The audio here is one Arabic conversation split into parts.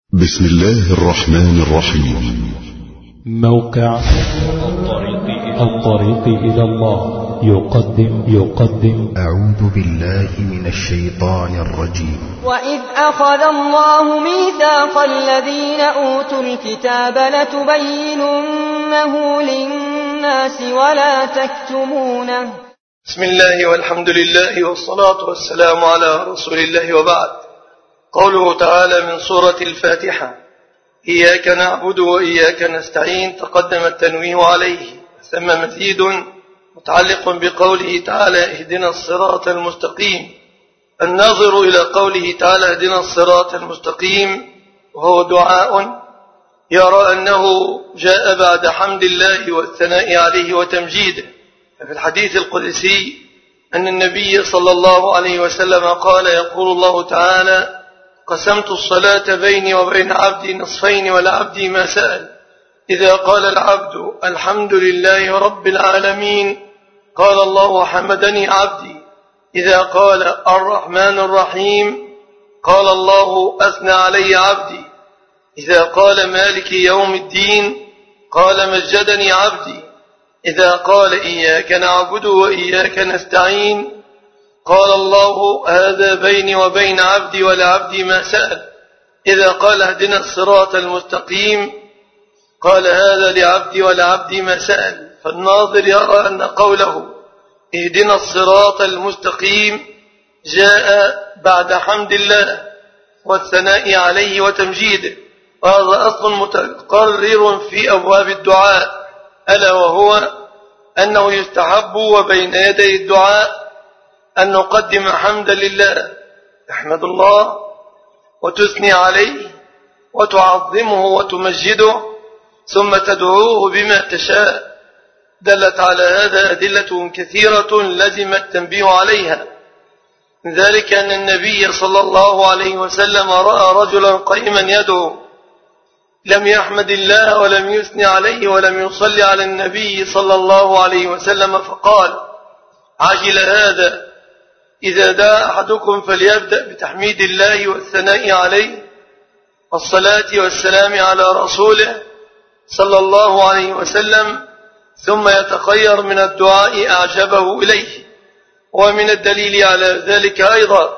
بسم الله الرحمن الرحيم. موقع الطريق إلى الله يقدم أعوذ بالله من الشيطان الرجيم. وإذ أخذ الله ميثاق الذين أوتوا الكتاب لتبيننه للناس ولا تكتمونه. بسم الله والحمد لله والصلاة والسلام على رسول الله، وبعد. قوله تعالى من سورة الفاتحة: إياك نعبد وإياك نستعين، تقدم التنويه عليه، ثم مزيد متعلق بقوله تعالى اهدنا الصراط المستقيم. الناظر إلى قوله تعالى اهدنا الصراط المستقيم وهو دعاء يرى أنه جاء بعد حمد الله والثناء عليه وتمجيده. ففي الحديث القدسي أن النبي صلى الله عليه وسلم قال: يقول الله تعالى: قسمت الصلاة بيني وبين عبدي نصفين ولعبدي ما سأل. إذا قال العبد الحمد لله رب العالمين قال الله حمدني عبدي. إذا قال الرحمن الرحيم قال الله أثنى علي عبدي. إذا قال مالك يوم الدين قال مجدني عبدي. إذا قال إياك نعبد وإياك نستعين قال الله هذا بيني وبين عبدي ولعبدي ما سأل. إذا قال اهدنا الصراط المستقيم قال هذا لعبدي ولعبدي ما سأل. فالناظر يرى أن قوله اهدنا الصراط المستقيم جاء بعد حمد الله والثناء عليه وتمجيده، وهذا أصل متقرر في أبواب الدعاء، ألا وهو أنه يستحب وبين يدي الدعاء أن نقدم حمدا لله، تحمد الله وتثني عليه وتعظمه وتمجده، ثم تدعوه بما تشاء. دلت على هذا أدلة كثيرة لزم التنبيه عليها، من ذلك أن النبي صلى الله عليه وسلم رأى رجلا قائما يدعو لم يحمد الله ولم يثني عليه ولم يصلي على النبي صلى الله عليه وسلم، فقال: عجل هذا، إذا دعا أحدكم فليبدأ بتحميد الله والثناء عليه والصلاة والسلام على رسوله صلى الله عليه وسلم، ثم يتخير من الدعاء أعجبه إليه. ومن الدليل على ذلك أيضا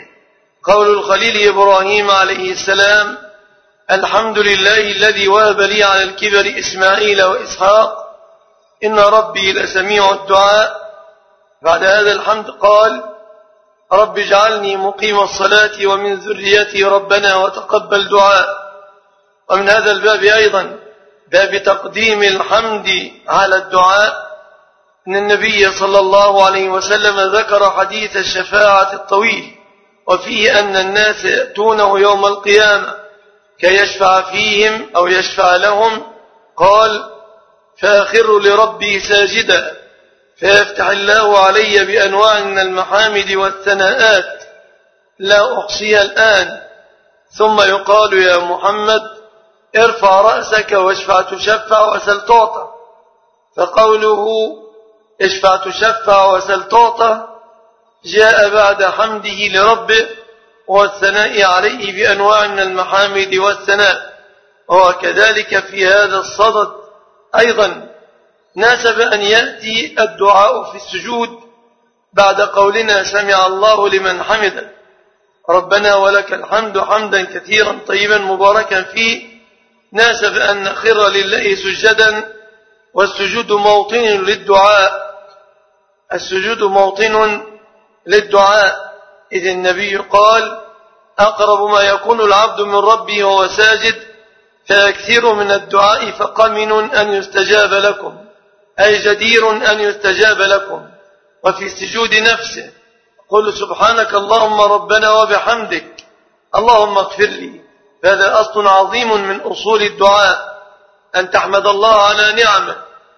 قول الخليل إبراهيم عليه السلام: الحمد لله الذي وهب لي على الكبر إسماعيل وإسحاق إن ربي لسميع الدعاء. بعد هذا الحمد قال: رب اجعلني مقيم الصلاة ومن ذريتي ربنا وتقبل دعاء. ومن هذا الباب أيضا باب تقديم الحمد على الدعاء، أن النبي صلى الله عليه وسلم ذكر حديث الشفاعة الطويل، وفيه أن الناس يأتونه يوم القيامة كي يشفع فيهم أو يشفع لهم. قال: فأخر لربي ساجدا فيفتح الله علي بأنواع من المحامد والثناءات لا أحصيها الآن، ثم يقال: يا محمد ارفع رأسك واشفع تشفع وسل تعطى. فقوله اشفع تشفع وسل تعطى جاء بعد حمده لربه والثناء عليه بأنواع من المحامد والثناء. وكذلك في هذا الصدد أيضا ناسب أن يأتي الدعاء في السجود بعد قولنا سمع الله لمن حمده ربنا ولك الحمد حمدا كثيرا طيبا مباركا فيه. ناسب أن نخر لله سجدا، والسجود موطن للدعاء، السجود موطن للدعاء، إذ النبي قال: أقرب ما يكون العبد من ربه وهو ساجد فيكثر من الدعاء فقمن أن يستجاب لكم، أي جدير أن يستجاب لكم. وفي السجود نفسه قل سبحانك اللهم ربنا وبحمدك اللهم اغفر لي. هذا أصل عظيم من أصول الدعاء، أن تحمد الله على نعمه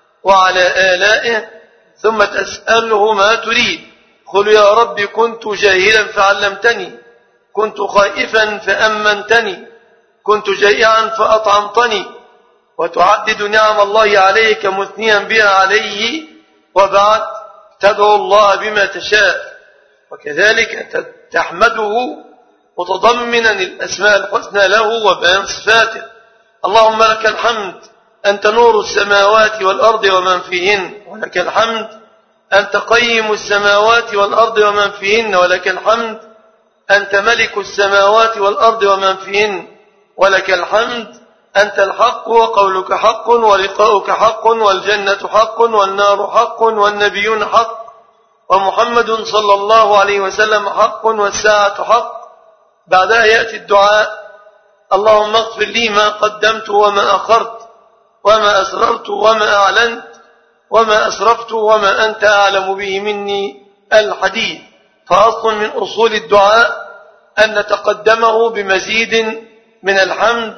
وعلى آلائه ثم تسأله ما تريد. قل يا رب كنت جاهلا فعلمتني، كنت خائفا فأمنتني، كنت جائعا فأطعمتني، وتعدد نعم الله عليك مثنيا بها عليه. وبعد تدعو الله بما تشاء، وكذلك تحمده متضمنا الأسماء الحسنى له وبيان صفاته. اللهم لك الحمد أنت نور السماوات والأرض ومن فيهن، ولك الحمد أنت قيم السماوات والأرض ومن فيهن، ولك الحمد أنت ملك السماوات والأرض ومن فيهن، ولك الحمد أنت الحق وقولك حق ولقاؤك حق والجنة حق والنار حق والنبيون حق ومحمد صلى الله عليه وسلم حق والساعة حق. بعدها يأتي الدعاء: اللهم اغفر لي ما قدمت وما أخرت وما أسررت وما أعلنت وما أسرفت وما أنت أعلم به مني. الحديث. فأصل من أصول الدعاء أن نتقدمه بمزيد من الحمد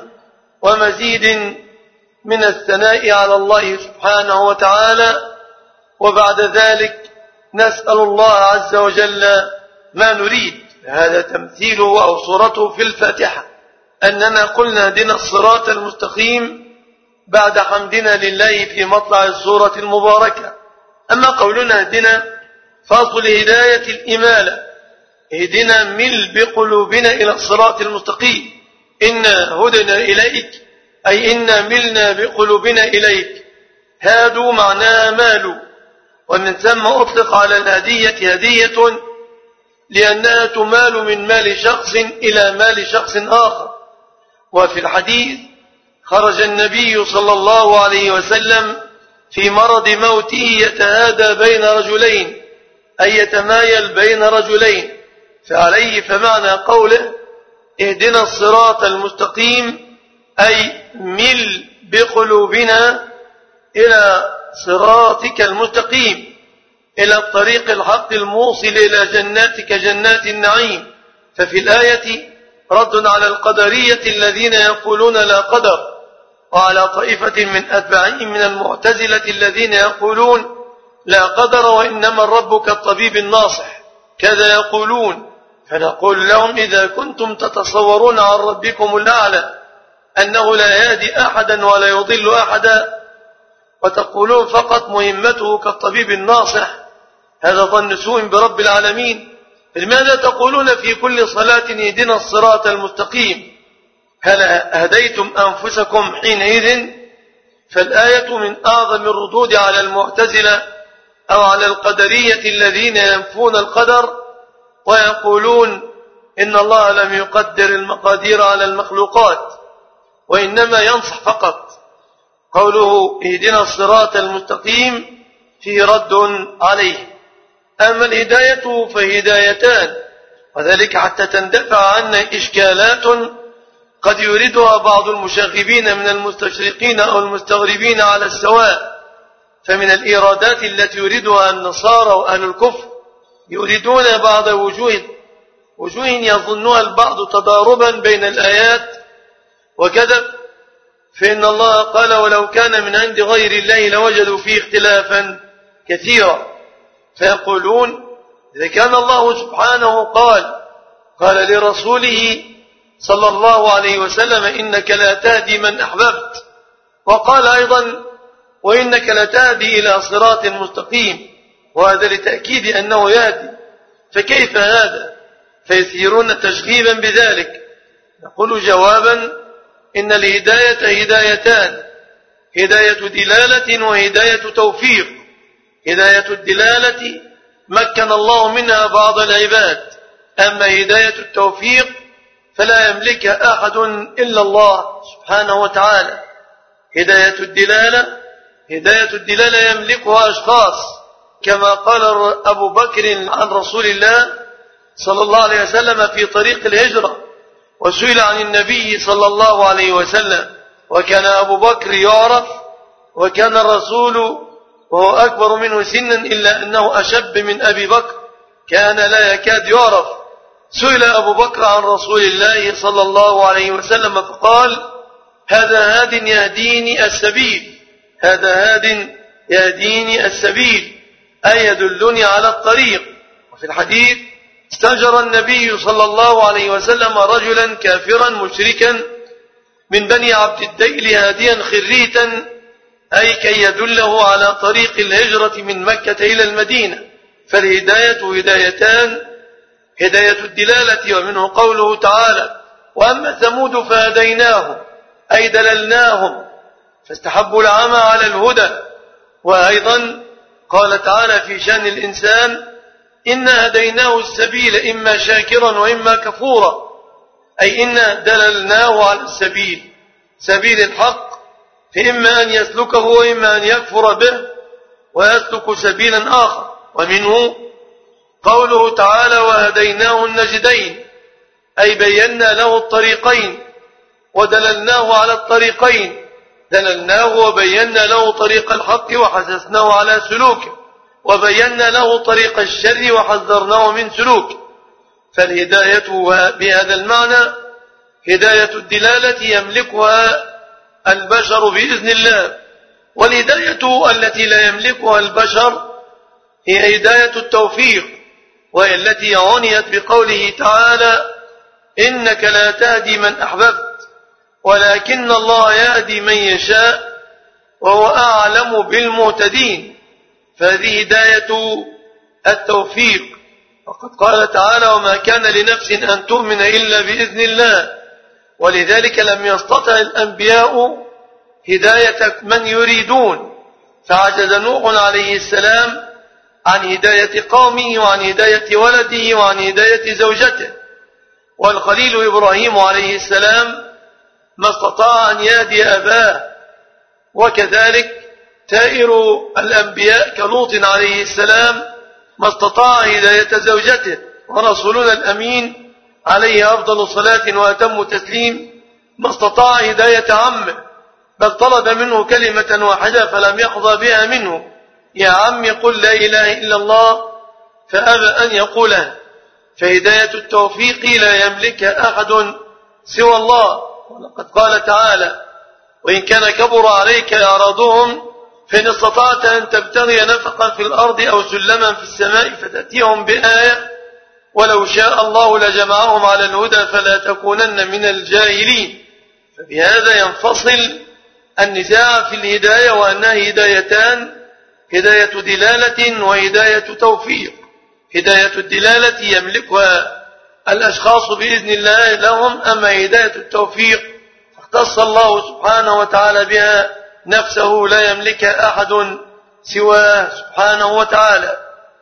ومزيد من الثناء على الله سبحانه وتعالى، وبعد ذلك نسأل الله عز وجل ما نريد. هذا تمثيله أو صورته في الفاتحة، أننا قلنا اهدنا الصراط المستقيم بعد حمدنا لله في مطلع السورة المباركة. أما قولنا اهدنا فأصل هداية الإمالة، اهدنا مل بقلوبنا إلى الصراط المستقيم. إنا هدنا إليك أي إنا ملنا بقلوبنا إليك. هادوا معناها مالوا، ومن ثم أطلق على الهدية هدية لأنها تمال من مال شخص إلى مال شخص آخر. وفي الحديث: خرج النبي صلى الله عليه وسلم في مرض موته يتهادى بين رجلين، أي يتمايل بين رجلين. فعليه فمعنى قوله اهدنا الصراط المستقيم أي مل بقلوبنا إلى صراطك المستقيم، إلى الطريق الحق الموصل إلى جناتك جنات النعيم. ففي الآية رد على القدرية الذين يقولون لا قدر، وعلى طائفة من أتباعهم من المعتزلة الذين يقولون لا قدر وإنما الرب كالطبيب الناصح، كذا يقولون. فنقول لهم: إذا كنتم تتصورون عن ربكم الأعلى أنه لا يهدي أحدا ولا يضل أحدا، وتقولون فقط مهمته كالطبيب الناصح، هذا ظن سوء برب العالمين. لماذا تقولون في كل صلاة اهدنا الصراط المستقيم؟ هل هديتم أنفسكم حينئذ؟ فالآية من أعظم الردود على المعتزلة أو على القدرية الذين ينفون القدر ويقولون إن الله لم يقدر المقادير على المخلوقات وإنما ينصح فقط. قوله اهدنا الصراط المستقيم في رد عليه. أما الهداية فهدايتان، وذلك حتى تندفع عنا إشكالات قد يريدها بعض المشاغبين من المستشرقين أو المستغربين على السواء. فمن الإيرادات التي يريدها النصارى وأهل الكفر يريدون بعض وجوه يظنها البعض تضاربا بين الآيات وكذا، فإن الله قال: ولو كان من عند غير الله لوجدوا فيه اختلافا كثيرا. فيقولون: إذا كان الله سبحانه قال لرسوله صلى الله عليه وسلم: إنك لا تهدي من أحببت، وقال أيضا: وإنك لتهدي إلى صراط مستقيم، وهذا لتأكيد أنه يهدي، فكيف هذا؟ فيثيرون تشغيبا بذلك. نقول جوابا: إن الهداية هدايتان، هداية دلالة وهداية توفيق. هداية الدلالة مكن الله منها بعض العباد، أما هداية التوفيق فلا يملكها أحد إلا الله سبحانه وتعالى. هداية الدلالة يملكها أشخاص، كما قال أبو بكر عن رسول الله صلى الله عليه وسلم في طريق الهجرة، وسئل عن النبي صلى الله عليه وسلم، وكان أبو بكر يعرف، وكان الرسول وهو أكبر منه سنا إلا أنه أشب من أبي بكر، كان لا يكاد يعرف. سئل أبو بكر عن رسول الله صلى الله عليه وسلم فقال: هذا هاد يهديني السبيل، هذا هاد يهديني السبيل، أي يدلني على الطريق. وفي الحديث: استأجر النبي صلى الله عليه وسلم رجلا كافرا مشركا من بني عبد الديل هاديا خريتا، أي كي يدله على طريق الهجرة من مكة إلى المدينة. فالهداية هدايتان، هداية الدلالة، ومنه قوله تعالى: وأما ثمود فهديناهم أي دللناهم فاستحبوا العمى على الهدى. وأيضا قال تعالى في شأن الإنسان: إنا هديناه السبيل إما شاكرا وإما كفورا، أي إنا دللناه على السبيل، سبيل الحق، فإما أن يسلكه وإما أن يكفر به ويسلك سبيلا آخر. ومنه قوله تعالى: وهديناه النجدين أي بينا له الطريقين ودللناه على الطريقين، دللناه وبينا له طريق الحق وحسسناه على سلوكه، وبينا له طريق الشر وحذرناه من سلوكه. فالهداية بهذا المعنى هداية الدلالة يملكها البشر بإذن الله، والهداية التي لا يملكها البشر هي هداية التوفيق، وهي التي عنيت بقوله تعالى: إنك لا تهدي من أحببت ولكن الله يهدي من يشاء وهو أعلم بالمهتدين. فهذه هداية التوفيق. وقد قال تعالى: وما كان لنفس أن تؤمن إلا بإذن الله، ولذلك لم يستطع الأنبياء هداية من يريدون، فعجز نوح عليه السلام عن هداية قومه وعن هداية ولده وعن هداية زوجته، والخليل إبراهيم عليه السلام ما استطاع أن يهدي أباه، وكذلك سائر الأنبياء كلوط عليه السلام ما استطاع هداية زوجته، ورسولنا الأمين عليه أفضل صلاة وأتم تسليم ما استطاع هداية عمه، بل طلب منه كلمة واحدة فلم يحظى بها منه: يا عم قل لا إله إلا الله، فأبى أن يقولها. فهداية التوفيق لا يملكها أحد سوى الله. ولقد قال تعالى: وإن كان كبر عليك إعراضهم فإن استطعت أن تبتغي نفقا في الأرض أو سلما في السماء فتأتيهم بآية ولو شاء الله لجمعهم على الهدى فلا تكونن من الجاهلين. فبهذا ينفصل النزاع في الهداية، وأنها هدايتان: هداية دلالة وهداية توفيق. هداية الدلالة يملكها الأشخاص بإذن الله لهم، أما هداية التوفيق اختص الله سبحانه وتعالى بها نفسه، لا يملكها أحد سواه سبحانه وتعالى.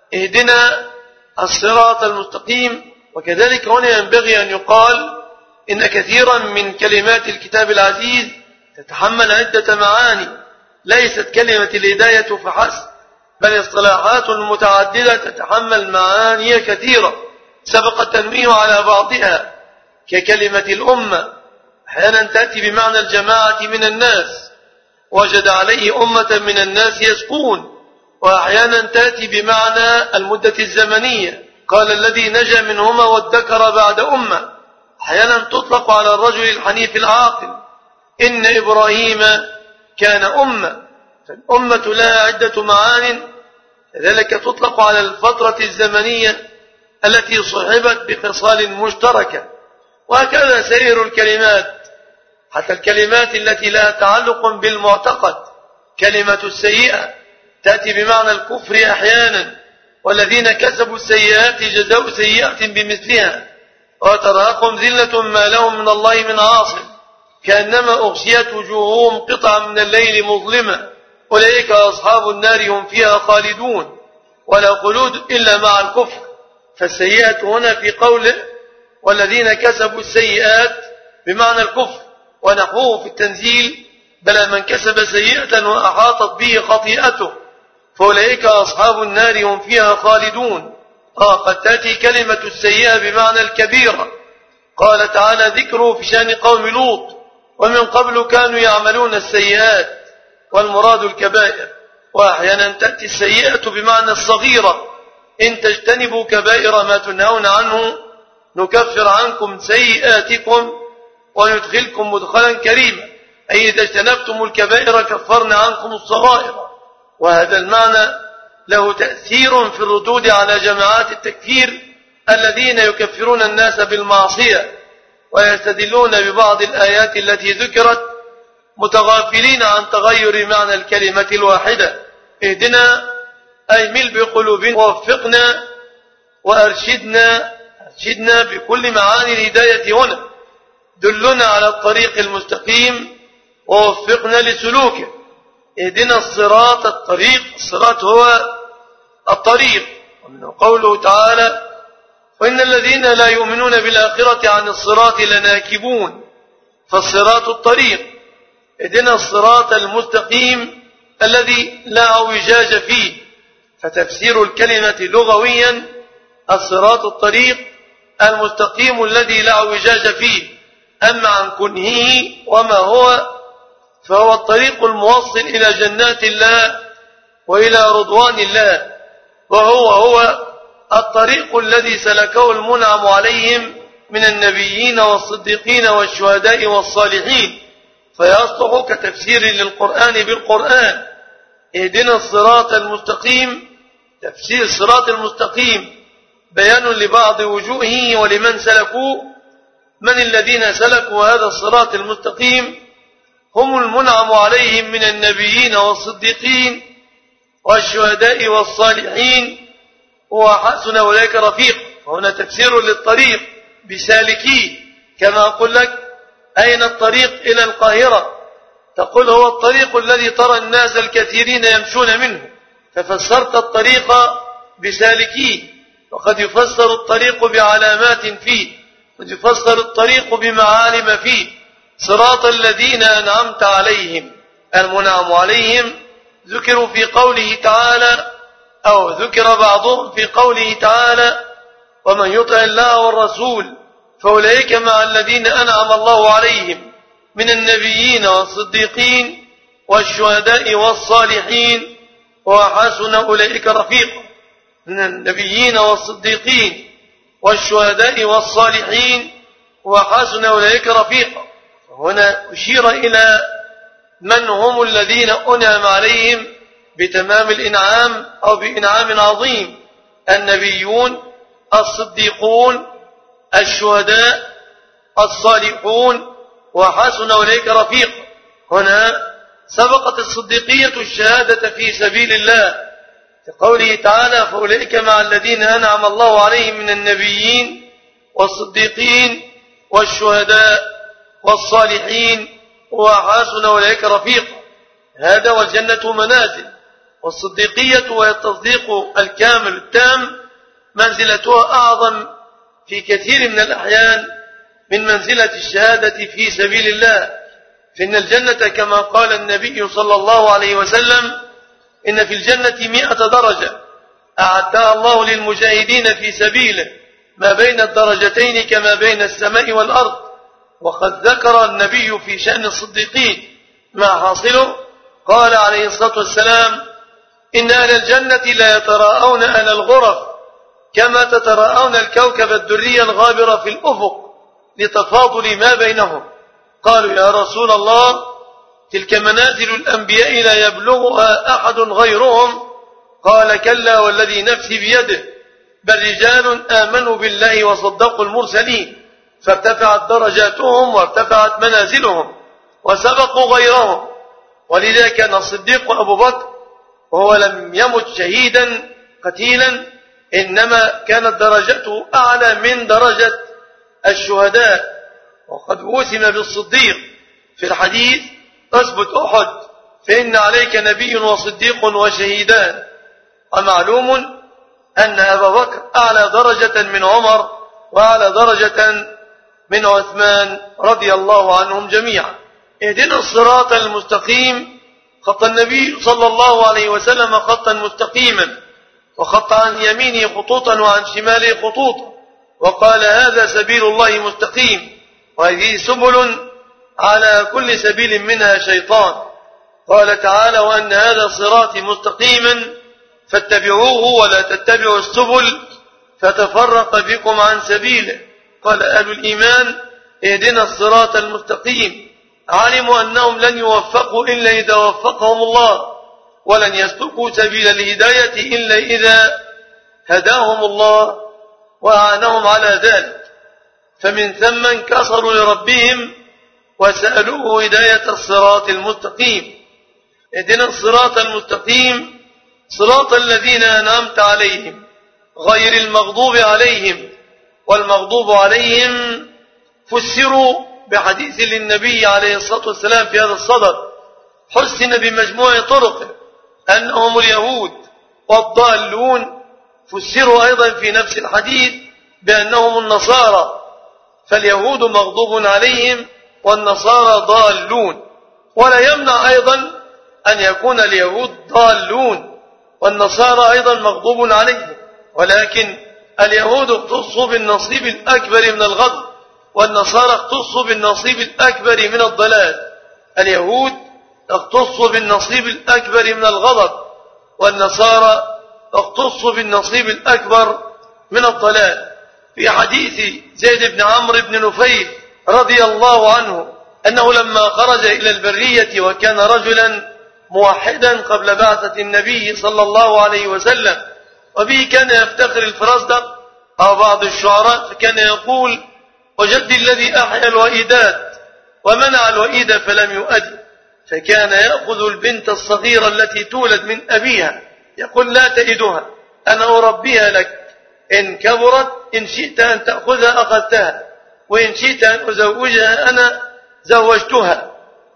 اهدنا الصراط المستقيم. وكذلك هنا ينبغي أن يقال إن كثيرا من كلمات الكتاب العزيز تتحمل عدة معاني، ليست كلمة الهداية فحسب، بل اصطلاحات متعددة تتحمل معاني كثيرة سبق التنويه على بعضها، ككلمة الأمة أحيانا تأتي بمعنى الجماعة من الناس، وجد عليه أمة من الناس يسقون، وأحيانا تأتي بمعنى المدة الزمنية، قال الذي نجا منهما وادكر بعد أمة. أحيانا تطلق على الرجل الحنيف العاقل: إن إبراهيم كان أمة. فالأمة لها عدة معان، كذلك تطلق على الفترة الزمنية التي صحبت بخصال مشتركة. وهكذا سائر الكلمات، حتى الكلمات التي لها تعلق بالمعتقد. كلمة السيئة تأتي بمعنى الكفر أحيانا: والذين كسبوا السيئات جزاء سيئة بمثلها وترهقهم ذلة ما لهم من الله من عاصم كأنما أغشيت وجوههم قطعا من الليل مظلمة أولئك أصحاب النار هم فيها خالدون ولا خلود إلا مع الكفر. فالسيئة هنا في قوله والذين كسبوا السيئات بمعنى الكفر، ونحوه في التنزيل: بل من كسب سيئة وأحاطت به خطيئته فأولئك أصحاب النار هم فيها خالدون. قد تأتي كلمة السيئة بمعنى الكبيرة، قال تعالى ذكره في شأن قوم لوط: ومن قبل كانوا يعملون السيئات، والمراد الكبائر. وأحيانا تأتي السيئة بمعنى الصغيرة: إن تجتنبوا كبائر ما تنهون عنه نكفر عنكم سيئاتكم وندخلكم مدخلا كريما، أي إذا اجتنبتم الكبائر كفرنا عنكم الصغائر. وهذا المعنى له تأثير في الردود على جماعات التكفير الذين يكفرون الناس بالمعصية ويستدلون ببعض الآيات التي ذكرت متغافلين عن تغير معنى الكلمة الواحدة. اهدنا أي مل بقلوبنا ووفقنا وأرشدنا شدنا بكل معاني الهداية هنا، دلنا على الطريق المستقيم ووفقنا لسلوكه، اهدنا الصراط. الصراط هو الطريق. ومن قوله تعالى: وإن الذين لا يؤمنون بالآخرة عن الصراط لناكبون. فالصراط الطريق، اهدنا الصراط المستقيم الذي لا اعوجاج فيه. فتفسير الكلمة لغويا: الصراط الطريق المستقيم الذي لا اعوجاج فيه. أما عن كنهه وما هو، فهو الطريق الموصل إلى جنات الله وإلى رضوان الله، وهو الطريق الذي سلكه المنعم عليهم من النبيين والصديقين والشهداء والصالحين، فيصلح كتفسير للقرآن بالقرآن. اهدنا الصراط المستقيم، تفسير الصراط المستقيم بيان لبعض وجوهه ولمن سلكوه. من الذين سلكوا هذا الصراط المستقيم؟ هم المنعم عليهم من النبيين والصديقين والشهداء والصالحين، وحسن أولئك رفيق. هنا تفسير للطريق بسالكيه. كما أقول لك: أين الطريق إلى القاهرة؟ تقول: هو الطريق الذي ترى الناس الكثيرين يمشون منه، ففسرت الطريق بسالكيه. وقد يفسر الطريق بعلامات فيه، قد يفسر الطريق بمعالم فيه. صراط الذين أنعمت عليهم، المنعم عليهم ذكروا في قوله تعالى، أو ذكر بعضهم في قوله تعالى: ومن يطع الله والرسول فأولئك مع الذين أنعم الله عليهم من النبيين والصديقين والشهداء والصالحين وحسن أولئك رفيقا. من النبيين والصديقين والشهداء والصالحين وحسن أولئك رفيقا. هنا أشير إلى من هم الذين أنعم عليهم بتمام الإنعام أو بإنعام عظيم: النبيون، الصديقون، الشهداء، الصالحون، وحسن أولئك رفيقا. هنا سبقت الصديقية الشهادة في سبيل الله في قوله تعالى: فأولئك مع الذين أنعم الله عليهم من النبيين والصديقين والشهداء والصالحين وحسن أولئك رفيقا. هذا والجنة منازل. والصديقية وهي التصديق الكامل التام منزلتها أعظم في كثير من الأحيان من منزلة الشهادة في سبيل الله. فإن الجنة كما قال النبي صلى الله عليه وسلم: إن في الجنة 100 درجة أعدها الله للمجاهدين في سبيله، ما بين الدرجتين كما بين السماء والأرض. وقد ذكر النبي في شأن الصديقين ما حاصله، قال عليه الصلاة والسلام: إن أهل الجنة لا يتراءون أهل الغرف كما تتراءون الكوكب الدري الغابر في الأفق لتفاضل ما بينهم. قالوا: يا رسول الله، تلك منازل الأنبياء لا يبلغها أحد غيرهم. قال: كلا والذي نفسي بيده، بل رجال آمنوا بالله وصدقوا المرسلين، فارتفعت درجاتهم وارتفعت منازلهم وسبقوا غيرهم. ولذا كان الصديق أبو بكر وهو لم يمت شهيدا قتيلا، إنما كانت درجته أعلى من درجة الشهداء. وقد وسم بالصديق في الحديث: اثبت أحد فإن عليك نبي وصديق وشهيدان. ومعلوم أن أبا بكر أعلى درجة من عمر وأعلى درجة من عثمان رضي الله عنهم جميعا. اهدنا الصراط المستقيم. خط النبي صلى الله عليه وسلم خطا مستقيما، وخط عن يمينه خطوطا وعن شماله خطوطا، وقال: هذا سبيل الله مستقيم، وهذه سبل على كل سبيل منها شيطان. قال تعالى: وأن هذا صراطي مستقيما فاتبعوه ولا تتبعوا السبل فتفرق بكم عن سبيله. قال أهل الإيمان: اهدنا الصراط المستقيم. علموا أنهم لن يوفقوا إلا إذا وفقهم الله، ولن يسلكوا سبيل الهداية إلا إذا هداهم الله وأعانهم على ذلك. فمن ثم انكسروا لربهم وسألوه هداية الصراط المستقيم. اهدنا الصراط المستقيم صراط الذين أنعمت عليهم غير المغضوب عليهم والمغضوب عليهم فسروا بحديث للنبي عليه الصلاة والسلام في هذا الصدد حسن بمجموع طرق أنهم اليهود، والضالون فسروا أيضا في نفس الحديث بأنهم النصارى، فاليهود مغضوب عليهم والنصارى ضالون. ولا يمنع أيضا أن يكون اليهود ضالون والنصارى أيضا مغضوب عليهم، ولكن اليهود اختصوا بالنصيب الأكبر من الغضب، والنصارى اختصوا بالنصيب الأكبر من الضلال. اليهود اختصوا بالنصيب الأكبر من الغضب، والنصارى اختصوا بالنصيب الأكبر من الضلال. في حديث زيد بن عمرو بن نفيل رضي الله عنه أنه لما خرج إلى البرية وكان رجلا موحدا قبل بعثة النبي صلى الله عليه وسلم، وبه كان يفتخر الفرزدق أو بعض الشعراء، فكان يقول: وجدي الذي أحيا الوئيدات ومنع الوئيد فلم يؤد. فكان يأخذ البنت الصغيرة التي تولد من أبيها يقول: لا تئدها، أنا أربيها لك، إن كبرت إن شئت أن تأخذها أخذتها، وإن شئت أن أزوجها أنا زوجتها.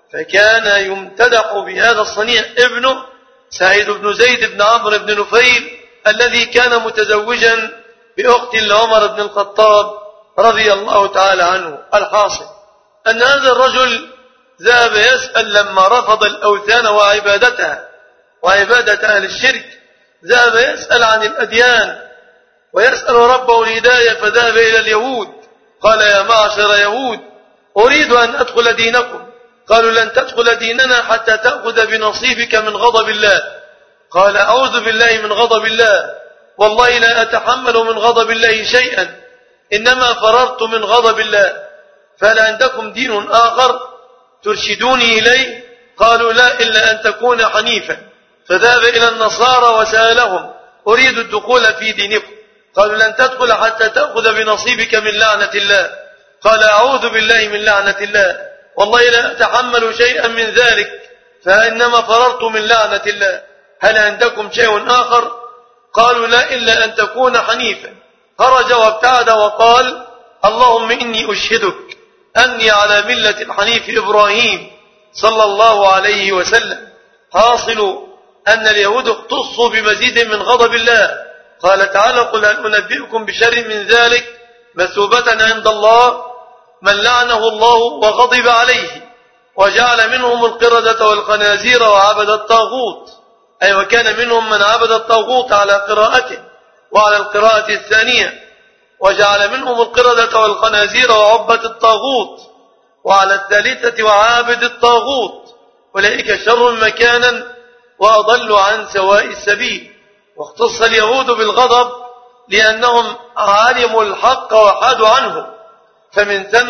فكان يمتدح بهذا الصنيع ابنه سعيد بن زيد بن عمرو بن نفيل الذي كان متزوجا بأخت لعمر بن الخطاب رضي الله تعالى عنه. الحاصل أن هذا الرجل ذهب يسأل لما رفض الأوثان وعبادتها وعبادة أهل الشرك، ذهب يسأل عن الأديان ويسأل ربه الهداية، فذهب إلى اليهود قال: يا معشر يهود، أريد أن أدخل دينكم. قالوا: لن تدخل ديننا حتى تأخذ بنصيبك من غضب الله. قال: أعوذ بالله من غضب الله، والله لا أتحمل من غضب الله شيئا، إنما فررت من غضب الله، فهل عندكم دين آخر ترشدوني إليه؟ قالوا: لا، إلا أن تكون حنيفا. فذهب إلى النصارى وسألهم: أريد الدخول في دينكم. قالوا: لن تدخل حتى تأخذ بنصيبك من لعنة الله. قال: أعوذ بالله من لعنة الله، والله لا أتحمل شيئا من ذلك، فإنما فررت من لعنة الله، هل عندكم شيء آخر؟ قالوا: لا، إلا أن تكون حنيفا. خرج وابتعد وقال: اللهم إني أشهدك أني على ملة الحنيف إبراهيم صلى الله عليه وسلم. حاصل أن اليهود اختصوا بمزيد من غضب الله. قال تعالى: قل هل أنبئكم بشر من ذلك مثوبة عند الله من لعنه الله وغضب عليه وجعل منهم القردة والخنازير وعبد الطاغوت، أي وكان منهم من عبد الطاغوت على قراءته، وعلى القراءة الثانية وجعل منهم القردة والخنازير وعبد الطاغوت، وعلى الثالثة وعابد الطاغوت، أولئك شر مكانا وأضل عن سواء السبيل. واختص اليهود بالغضب لأنهم علموا الحق وحادوا عنه، فمن ثم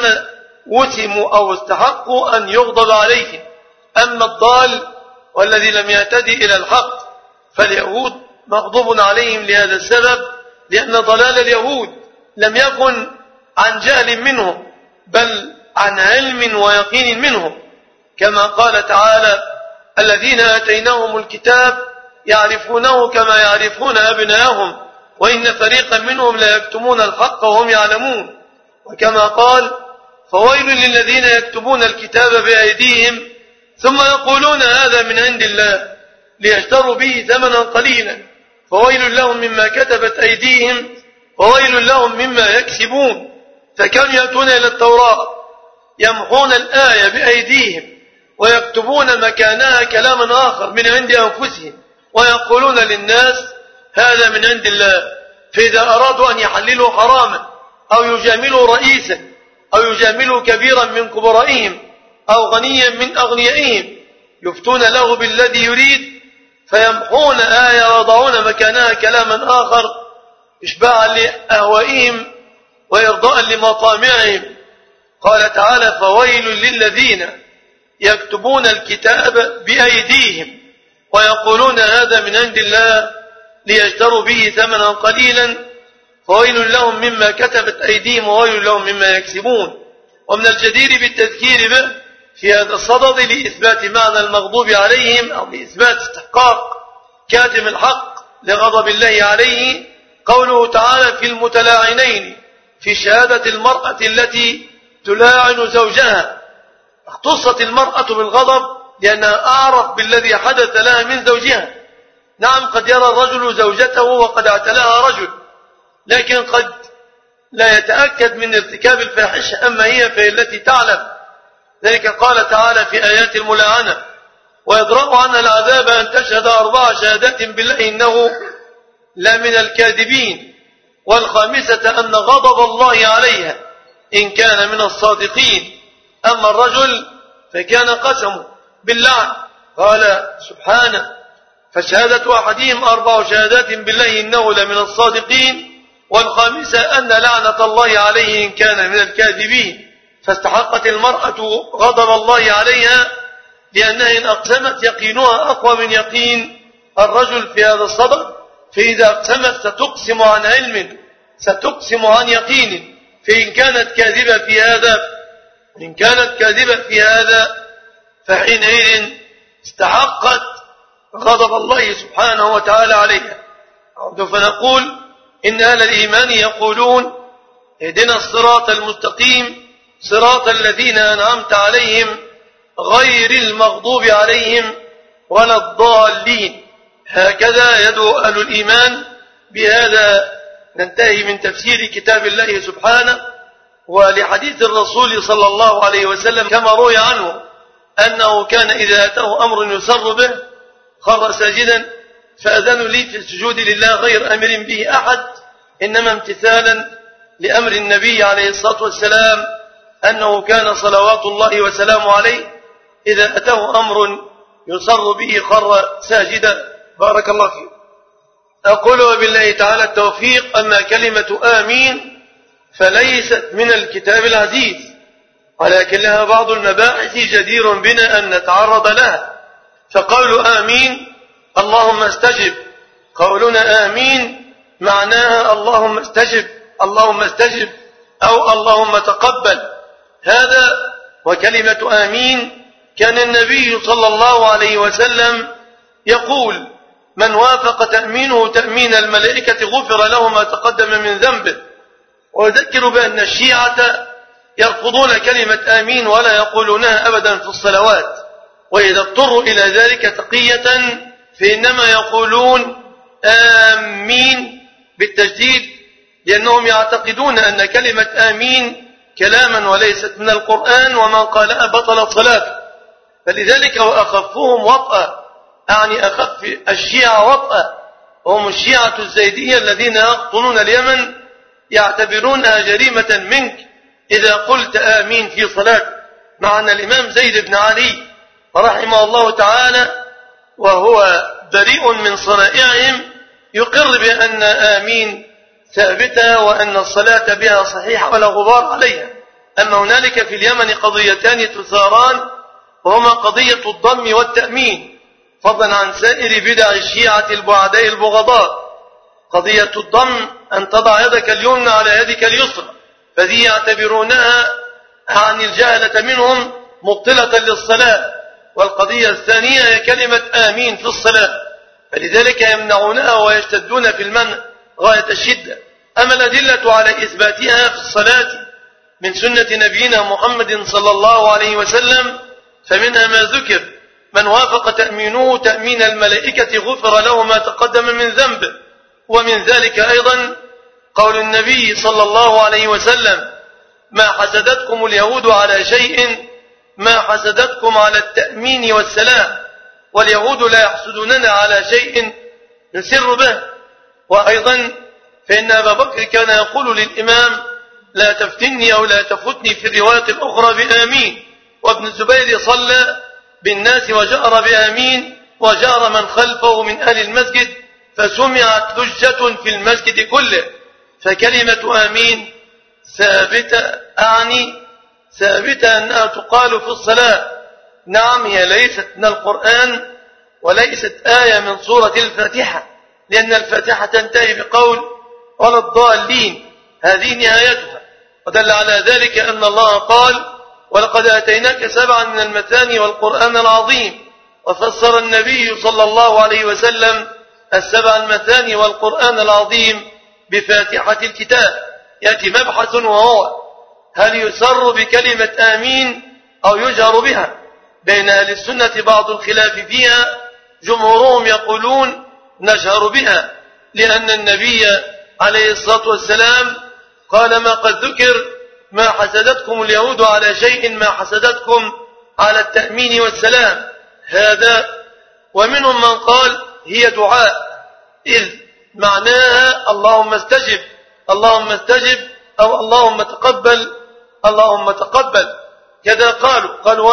وسموا أو استحقوا أن يغضب عليهم. أما الضال والذي لم يهتدي إلى الحق فاليهود مغضوب عليهم لهذا السبب، لأن ضلال اليهود لم يكن عن جهل منهم بل عن علم ويقين منهم، كما قال تعالى: الذين آتيناهم الكتاب يعرفونه كما يعرفون أبناءهم وإن فريقا منهم لا يكتمون الحق وهم يعلمون. وكما قال: فويل للذين يكتبون الكتاب بأيديهم ثم يقولون هذا من عند الله ليشتروا به ثمنا قليلا فويل لهم مما كتبت أيديهم وويل لهم مما يكسبون. فكانوا يأتون إلى التوراة يمحون الآية بأيديهم ويكتبون مكانها كلاما آخر من عند أنفسهم ويقولون للناس هذا من عند الله. فإذا أرادوا أن يحللوا حراما أو يجاملوا رئيسا أو يجاملوا كبيرا من كبرائهم أو غنيا من أغنيائهم يفتون له بالذي يريد فيمحون آية ويضعون مكانها كلاما آخر إشباعا لأهوائهم وإرضاء لمطامعهم. قال تعالى: فويل للذين يكتبون الكتاب بأيديهم ويقولون هذا من عند الله ليشتروا به ثمنا قليلا فويل لهم مما كتبت أيديهم وويل لهم مما يكسبون. ومن الجدير بالتذكير به في هذا الصدد لإثبات معنى المغضوب عليهم أو لإثبات استحقاق كاتم الحق لغضب الله عليه قوله تعالى: في المتلاعنين في شهادة المرأة التي تلاعن زوجها. اختصت المرأة بالغضب لأنها أعرف بالذي حدث لها من زوجها. نعم، قد يرى الرجل زوجته وقد اعتلاها رجل، لكن قد لا يتأكد من ارتكاب الفاحشة، أما هي فهي التي تعلم. ذلك قال تعالى في آيات الملاعنة: ويدرأ عنها العذاب أن تشهد 4 شهادات بالله إنه لمن الكاذبين، والخامسة أن غضب الله عليها إن كان من الصادقين. أما الرجل فكان قسمه باللعن. قال سبحانه: فشهادة أحدهم 4 شهادات بالله إنه لمن الصادقين، والخامسة أن لعنة الله عليه إن كان من الكاذبين. فاستحقت المرأة غضب الله عليها لأنها إن أقسمت يقينها أقوى من يقين الرجل في هذا الصدد، فإذا أقسمت ستقسم عن علم، ستقسم عن يقين، فإن كانت كاذبة في هذا فحينئذ استحقت غضب الله سبحانه وتعالى عليها. فنقول إن أهل الإيمان يقولون: اهدنا الصراط المستقيم صراط الذين أنعمت عليهم غير المغضوب عليهم ولا الضالين. هكذا يدعو أهل الإيمان. بهذا ننتهي من تفسير كتاب الله سبحانه ولحديث الرسول صلى الله عليه وسلم، كما روي عنه أنه كان إذا أتاه أمر يسر به خر ساجدا، فأذنوا لي في السجود لله غير أمر به أحد، إنما امتثالا لأمر النبي عليه الصلاة والسلام أنه كان صلوات الله وسلامه عليه إذا أتاه أمر يسر به خر ساجدا. بارك الله فيك. أقول وبالله تعالى التوفيق. أما كلمة آمين فليست من الكتاب العزيز، ولكن لها بعض المباحث جدير بنا أن نتعرض لها. فقول آمين اللهم استجب، قولنا آمين معناها اللهم استجب، اللهم استجب، أو اللهم تقبل. هذا وكلمة آمين كان النبي صلى الله عليه وسلم يقول: من وافق تأمينه تأمين الملائكة غفر له ما تقدم من ذنبه. وأذكر بأن الشيعة يرفضون كلمة آمين ولا يقولونها أبدا في الصلوات، وإذا اضطروا إلى ذلك تقية فإنما يقولون آمين بالتجديد، لأنهم يعتقدون أن كلمة آمين كلاما وليست من القرآن، ومن قالها بطلت صلاته. فلذلك وأخفهم وطأ، أعني أخف الشيعة وطأ، وهم الشيعة الزيدية الذين يقطنون اليمن، يعتبرونها جريمة منك إذا قلت آمين في صلاة. مع أن الإمام زيد بن علي رحمه الله تعالى وهو بريء من صنائعهم يقر بأن آمين ثابتة وأن الصلاة بها صحيحة ولا غبار عليها. أما هنالك في اليمن قضيتان تثاران، وهما قضية الضم والتأمين، فضلا عن سائر بدع الشيعة البعداء البغضاء. قضية الضم أن تضع يدك اليمنى على يدك اليسرى، فذي يعتبرونها عن الجهلة منهم مبطلة للصلاة. والقضية الثانية هي كلمة آمين في الصلاة، فلذلك يمنعونها ويشتدون في المنع غاية الشدة. أما الأدلة على إثباتها في الصلاة من سنة نبينا محمد صلى الله عليه وسلم فمنها ما ذكر: من وافق تأمينه تأمين الملائكة غفر له ما تقدم من ذنبه. ومن ذلك أيضا قول النبي صلى الله عليه وسلم: ما حسدتكم اليهود على شيء ما حسدتكم على التأمين والسلام، واليهود لا يحسدوننا على شيء نسر به. وأيضا فإن أبا بكر كان يقول للإمام: لا تفتني أو لا تفتني في الرواية الأخرى بآمين. وابن الزبير صلى بالناس وجأر بآمين، وجأر من خلفه من أهل المسجد، فسمعت لجة في المسجد كله. فكلمة آمين ثابتة أنها تقال في الصلاة. نعم، هي ليست من القرآن وليست آية من سورة الفاتحة، لأن الفاتحة تنتهي بقول ولا الضالين، هذه نهايتها. ودل على ذلك أن الله قال: ولقد آتيناك 7 من المثاني والقرآن العظيم. وفسر النبي صلى الله عليه وسلم 7 المثاني والقرآن العظيم بفاتحة الكتاب. يأتي مبحث وهو هل يسر بكلمة آمين أو يجهر بها؟ بين أهل السنة بعض الخلاف فيها، جمهورهم يقولون نجهر بها، لأن النبي عليه الصلاة والسلام قال ما قد ذكر ما حسدتكم اليهود على شيء ما حسدتكم على التأمين والسلام هذا. ومنهم من قال هي دعاء، إذ معناها اللهم استجب اللهم استجب أو اللهم تقبل اللهم تقبل. كذا قالوا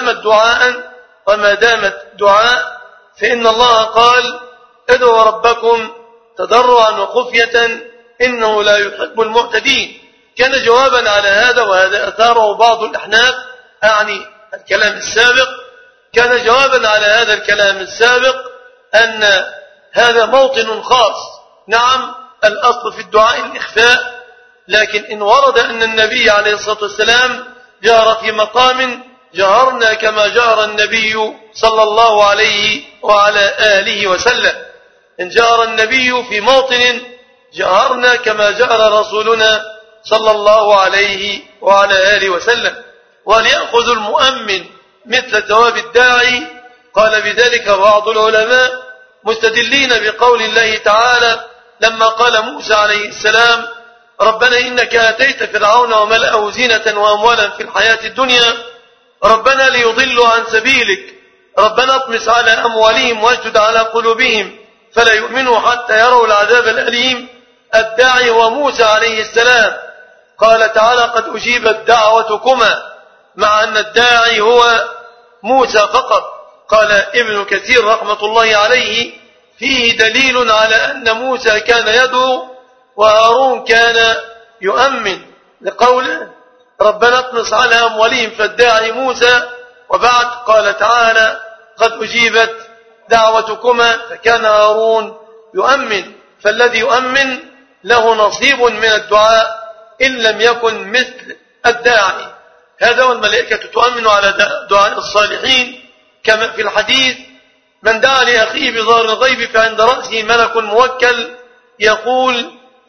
وما دامت دعاء فإن الله قال ادعوا ربكم تضرعا وخفية إنه لا يحب المعتدين. كان جوابا على هذا، وهذا أثاره بعض الأحناف، أعني الكلام السابق، كان جوابا على هذا الكلام السابق أن هذا موطن خاص. نعم الأصل في الدعاء الإخفاء، لكن إن ورد أن النبي عليه الصلاة والسلام جهر في مقام جهرنا كما جهر النبي صلى الله عليه وعلى آله وسلم. إن جهر النبي في موطن جهرنا كما جهر رسولنا صلى الله عليه وعلى آله وسلم. وليأخذ المؤمن مثل ثواب الداعي، قال بذلك بعض العلماء مستدلين بقول الله تعالى لما قال موسى عليه السلام ربنا إنك آتيت فرعون وملأه زينة وأموالا في الحياة الدنيا ربنا ليضلوا عن سبيلك ربنا اطمس على أموالهم واشدد على قلوبهم فلا يؤمنوا حتى يروا العذاب الأليم. الداعي هو موسى عليه السلام. قال تعالى قد أجيبت دعوتكما، مع أن الداعي هو موسى فقط. قال ابن كثير رحمة الله عليه فيه دليل على أن موسى كان يدعو وهارون كان يؤمن، لقوله ربنا اطمس على أموالهم فالداعي موسى. وبعد قال تعالى قد أجيبت دعوتكما فكان هارون يؤمن. فالذي يؤمن له نصيب من الدعاء إن لم يكن مثل الداعي. هذا والملائكة تؤمن على دعاء الصالحين كما في الحديث من دعا لأخيه بظاهر الغيب فعند رأسه ملك موكل يقول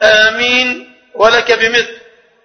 آمين ولك بمثل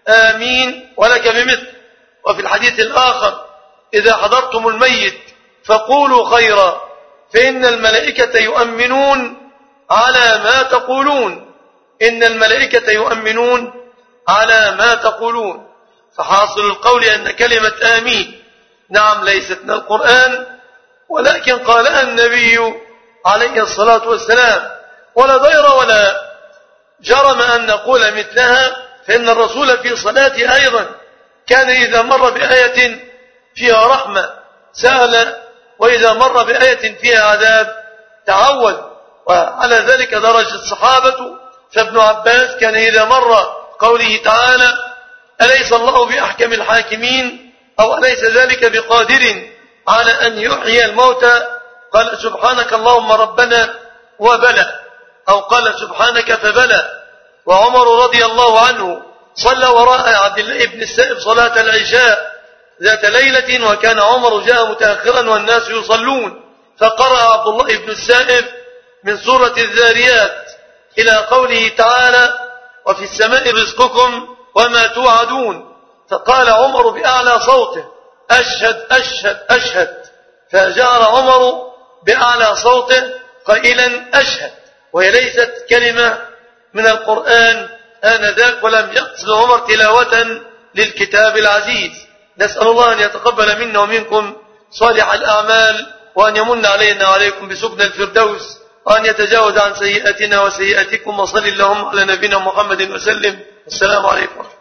آمين ولك بمثل. وفي الحديث الآخر إذا حضرتم الميت فقولوا خيرا فإن الملائكة يؤمنون على ما تقولون. إن الملائكة يؤمنون على ما تقولون. فحاصل القول أن كلمة آمين نعم ليست من القرآن، ولكن قالها النبي عليه الصلاة والسلام، ولا ضير ولا جرم أن نقول مثلها، فإن الرسول في صلاته أيضا كان إذا مر بآية فيها رحمة سأل، وإذا مر بآية فيها عذاب تعوذ. وعلى ذلك درج الصحابة. فابن عباس كان إذا مر قوله تعالى أليس الله بأحكم الحاكمين أو أليس ذلك بقادر على أن يحيي الموتى قال سبحانك اللهم ربنا وبلى، أو قال سبحانك فبلى. وعمر رضي الله عنه صلى وراء عبد الله بن السائب صلاة العشاء ذات ليلة، وكان عمر جاء متأخرا والناس يصلون، فقرأ عبد الله بن السائب من سورة الذاريات إلى قوله تعالى وفي السماء رزقكم وما توعدون. فقال عمر بأعلى صوته أشهد أشهد أشهد، فجعل عمر بأعلى صوته قائلا أشهد، وهي ليست كلمة من القرآن آنذاك، ولم يقصد عمر تلاوة للكتاب العزيز. نسأل الله أن يتقبل منا ومنكم صالح الأعمال، وأن يمن علينا وعليكم بسكن الفردوس، وأن يتجاوز عن سيئاتنا وسيئاتكم، وصل اللهم على نبينا محمد وسلم. السلام عليكم.